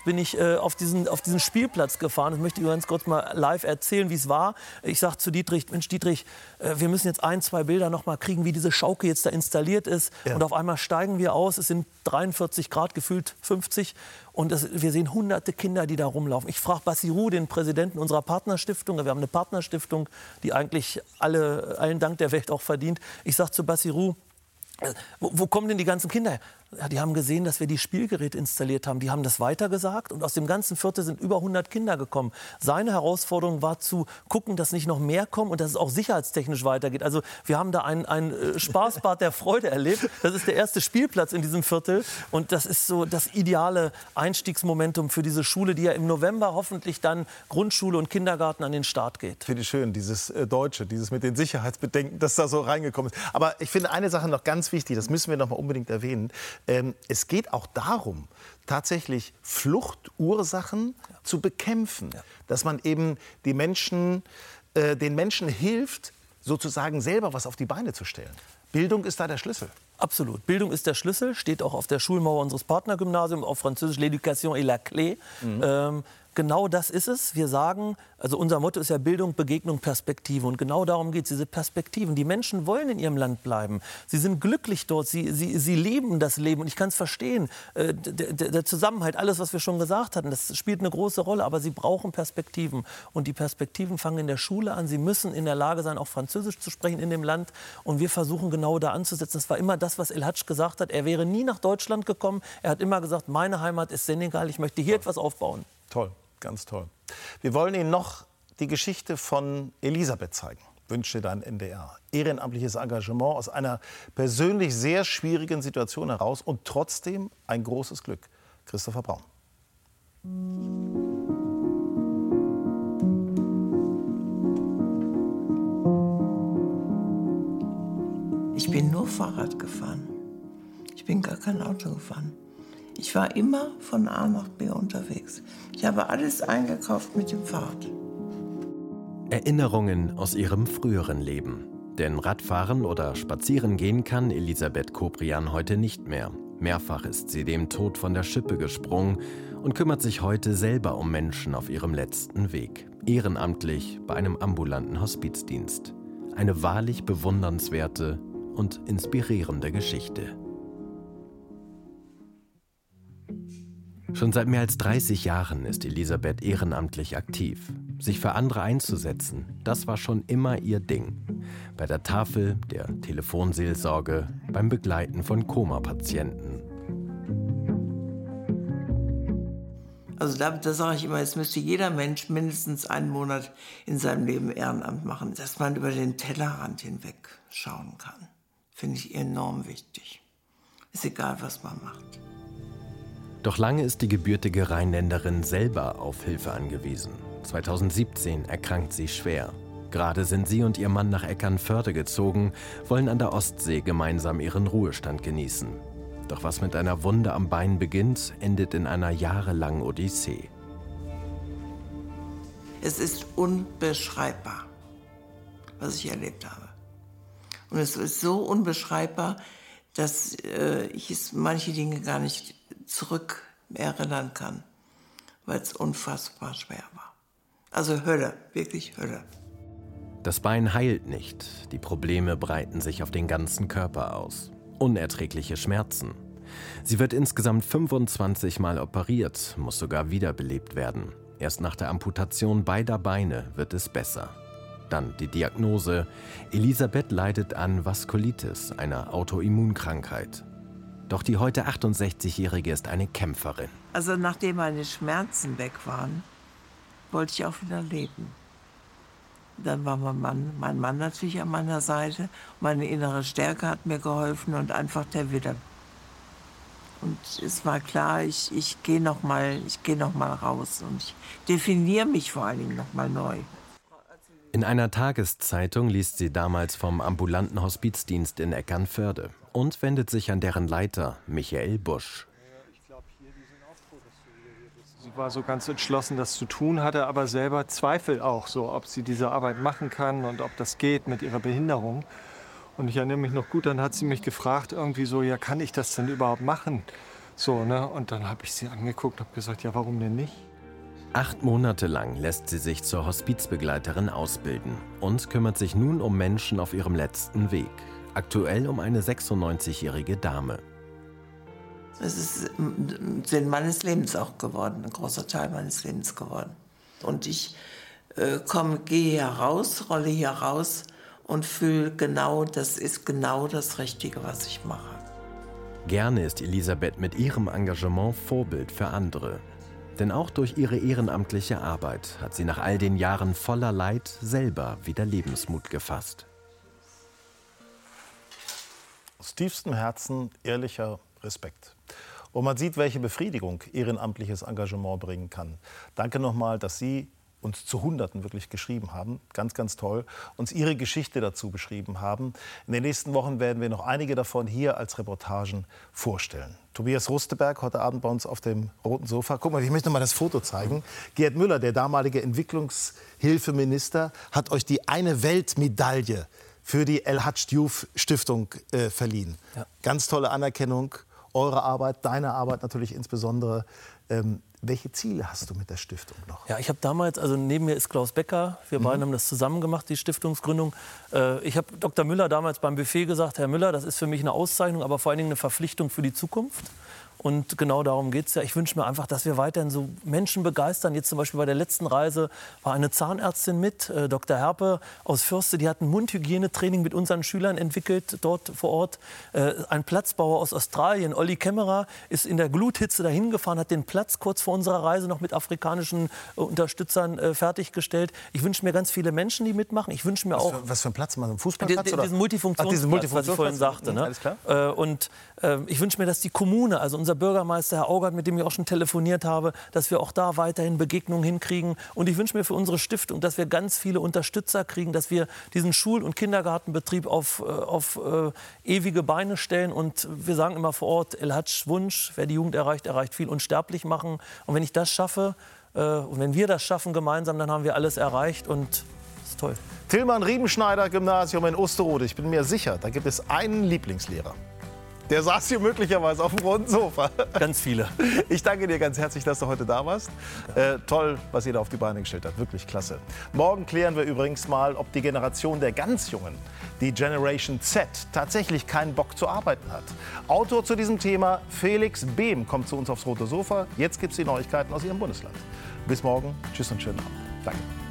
bin ich auf diesen Spielplatz gefahren. Das möchte ich ganz kurz mal live erzählen, wie es war. Ich sage zu Dietrich, Mensch Dietrich, wir müssen jetzt 1, 2 Bilder noch mal kriegen, wie diese Schaukel jetzt da installiert ist. Ja. Und auf einmal steigen wir aus, es sind 43 Grad, gefühlt 50. Und wir sehen hunderte Kinder, die da rumlaufen. Ich frage Bassirou, den Präsidenten unserer Partnerstiftung. Wir haben eine Partnerstiftung, die eigentlich allen Dank der Welt auch verdient. Ich sage zu Bassirou, wo kommen denn die ganzen Kinder her? Ja, die haben gesehen, dass wir die Spielgeräte installiert haben. Die haben das weitergesagt und aus dem ganzen Viertel sind über 100 Kinder gekommen. Seine Herausforderung war zu gucken, dass nicht noch mehr kommen und dass es auch sicherheitstechnisch weitergeht. Also wir haben da ein Spaßbad der Freude erlebt. Das ist der erste Spielplatz in diesem Viertel und das ist so das ideale Einstiegsmomentum für diese Schule, die ja im November hoffentlich dann Grundschule und Kindergarten an den Start geht. Finde ich schön, dieses Deutsche, dieses mit den Sicherheitsbedenken, das da so reingekommen ist. Aber ich finde eine Sache noch ganz wichtig, das müssen wir noch mal unbedingt erwähnen. Es geht auch darum, tatsächlich Fluchtursachen zu bekämpfen. Ja. Dass man eben den Menschen hilft, sozusagen selber was auf die Beine zu stellen. Bildung ist da der Schlüssel. Absolut. Bildung ist der Schlüssel, steht auch auf der Schulmauer unseres Partnergymnasiums, auf Französisch, l'éducation est la clé. Genau das ist es. Wir sagen, also unser Motto ist ja Bildung, Begegnung, Perspektive. Und genau darum geht es, diese Perspektiven. Die Menschen wollen in ihrem Land bleiben. Sie sind glücklich dort, sie leben das Leben. Und ich kann es verstehen, der Zusammenhalt, alles, was wir schon gesagt hatten, das spielt eine große Rolle. Aber sie brauchen Perspektiven. Und die Perspektiven fangen in der Schule an. Sie müssen in der Lage sein, auch Französisch zu sprechen in dem Land. Und wir versuchen genau da anzusetzen. Das war immer das, was El Hadj gesagt hat. Er wäre nie nach Deutschland gekommen. Er hat immer gesagt, meine Heimat ist Senegal. Ich möchte hier etwas aufbauen. Toll. Ganz toll. Wir wollen Ihnen noch die Geschichte von Elisabeth zeigen. Wünsche dein NDR. Ehrenamtliches Engagement aus einer persönlich sehr schwierigen Situation heraus und trotzdem ein großes Glück. Christopher Braun. Ich bin nur Fahrrad gefahren. Ich bin gar kein Auto gefahren. Ich war immer von A nach B unterwegs. Ich habe alles eingekauft mit dem Fahrrad. Erinnerungen aus ihrem früheren Leben. Denn Radfahren oder spazieren gehen kann Elisabeth Koprian heute nicht mehr. Mehrfach ist sie dem Tod von der Schippe gesprungen und kümmert sich heute selber um Menschen auf ihrem letzten Weg. Ehrenamtlich bei einem ambulanten Hospizdienst. Eine wahrlich bewundernswerte und inspirierende Geschichte. Schon seit mehr als 30 Jahren ist Elisabeth ehrenamtlich aktiv. Sich für andere einzusetzen, das war schon immer ihr Ding. Bei der Tafel, der Telefonseelsorge, beim Begleiten von Koma-Patienten. Also da sage ich immer, es müsste jeder Mensch mindestens einen Monat in seinem Leben Ehrenamt machen, dass man über den Tellerrand hinweg schauen kann. Finde ich enorm wichtig. Ist egal, was man macht. Doch lange ist die gebürtige Rheinländerin selber auf Hilfe angewiesen. 2017 erkrankt sie schwer. Gerade sind sie und ihr Mann nach Eckernförde gezogen, wollen an der Ostsee gemeinsam ihren Ruhestand genießen. Doch was mit einer Wunde am Bein beginnt, endet in einer jahrelangen Odyssee. Es ist unbeschreibbar, was ich erlebt habe. Und es ist so unbeschreibbar, dass ich manche Dinge gar nicht zurückerinnern kann, weil es unfassbar schwer war. Also Hölle, wirklich Hölle. Das Bein heilt nicht. Die Probleme breiten sich auf den ganzen Körper aus. Unerträgliche Schmerzen. Sie wird insgesamt 25 Mal operiert, muss sogar wiederbelebt werden. Erst nach der Amputation beider Beine wird es besser. Dann die Diagnose: Elisabeth leidet an Vaskulitis, einer Autoimmunkrankheit. Doch die heute 68-Jährige ist eine Kämpferin. Also nachdem meine Schmerzen weg waren, wollte ich auch wieder leben. Dann war mein Mann natürlich an meiner Seite. Meine innere Stärke hat mir geholfen und einfach der Wille. Und es war klar, ich gehe noch mal raus und ich definiere mich vor allen Dingen noch mal neu. In einer Tageszeitung liest sie damals vom ambulanten Hospizdienst in Eckernförde und wendet sich an deren Leiter, Michael Busch. Sie war so ganz entschlossen, das zu tun, hatte aber selber Zweifel auch, so, ob sie diese Arbeit machen kann und ob das geht mit ihrer Behinderung. Und ich erinnere mich noch gut, dann hat sie mich gefragt, irgendwie so, ja, kann ich das denn überhaupt machen? So, ne? Und dann habe ich sie angeguckt und habe gesagt, ja, warum denn nicht? 8 Monate lang lässt sie sich zur Hospizbegleiterin ausbilden und kümmert sich nun um Menschen auf ihrem letzten Weg. Aktuell um eine 96-jährige Dame. Es ist Sinn meines Lebens auch geworden, ein großer Teil meines Lebens geworden. Und ich gehe hier raus, rolle hier raus und fühle genau, das ist genau das Richtige, was ich mache. Gerne ist Elisabeth mit ihrem Engagement Vorbild für andere. Denn auch durch ihre ehrenamtliche Arbeit hat sie nach all den Jahren voller Leid selber wieder Lebensmut gefasst. Aus tiefstem Herzen ehrlicher Respekt. Und man sieht, welche Befriedigung ehrenamtliches Engagement bringen kann. Danke nochmal, dass Sie uns zu Hunderten wirklich geschrieben haben. Ganz, ganz toll. Uns Ihre Geschichte dazu beschrieben haben. In den nächsten Wochen werden wir noch einige davon hier als Reportagen vorstellen. Tobias Rusteberg, heute Abend bei uns auf dem roten Sofa. Guck mal, ich möchte noch mal das Foto zeigen. Gerd Müller, der damalige Entwicklungshilfeminister, hat euch die Eine-Welt-Medaille für die El-Hadj-Diouf-Stiftung verliehen. Ja. Ganz tolle Anerkennung. Eure Arbeit, deine Arbeit natürlich insbesondere. Welche Ziele hast du mit der Stiftung noch? Ja, ich habe damals, also neben mir ist Klaus Becker, wir beiden haben das zusammen gemacht, die Stiftungsgründung. Ich habe Dr. Müller damals beim Buffet gesagt, Herr Müller, das ist für mich eine Auszeichnung, aber vor allen Dingen eine Verpflichtung für die Zukunft. Und genau darum geht es ja. Ich wünsche mir einfach, dass wir weiterhin so Menschen begeistern. Jetzt zum Beispiel bei der letzten Reise war eine Zahnärztin mit, Dr. Herpe aus Fürste. Die hat ein Mundhygienetraining mit unseren Schülern entwickelt, dort vor Ort. Ein Platzbauer aus Australien, Olli Kämmerer, ist in der Gluthitze dahin gefahren, hat den Platz kurz vor unserer Reise noch mit afrikanischen Unterstützern fertiggestellt. Ich wünsche mir ganz viele Menschen, die mitmachen. Ich wünsche mir auch... Was für ein Platz? Mal so ein Fußballplatz? Diesen Multifunktionsplatz, was ich vorhin sagte. Ne? Alles klar. Und ich wünsche mir, dass die Kommune, also unser Bürgermeister Herr Augert, mit dem ich auch schon telefoniert habe, dass wir auch da weiterhin Begegnungen hinkriegen. Und ich wünsche mir für unsere Stiftung, dass wir ganz viele Unterstützer kriegen, dass wir diesen Schul- und Kindergartenbetrieb auf ewige Beine stellen. Und wir sagen immer vor Ort, El-Hadj Wunsch, wer die Jugend erreicht, erreicht viel, unsterblich machen. Und wenn ich das schaffe, und wenn wir das schaffen gemeinsam, dann haben wir alles erreicht und das ist toll. Tillmann-Riemenschneider-Gymnasium in Osterode. Ich bin mir sicher, da gibt es einen Lieblingslehrer. Der saß hier möglicherweise auf dem roten Sofa. Ganz viele. Ich danke dir ganz herzlich, dass du heute da warst. Toll, was ihr da auf die Beine gestellt habt. Wirklich klasse. Morgen klären wir übrigens mal, ob die Generation der ganz Jungen, die Generation Z, tatsächlich keinen Bock zu arbeiten hat. Autor zu diesem Thema, Felix Behm, kommt zu uns aufs rote Sofa. Jetzt gibt es die Neuigkeiten aus ihrem Bundesland. Bis morgen. Tschüss und schönen Abend. Danke.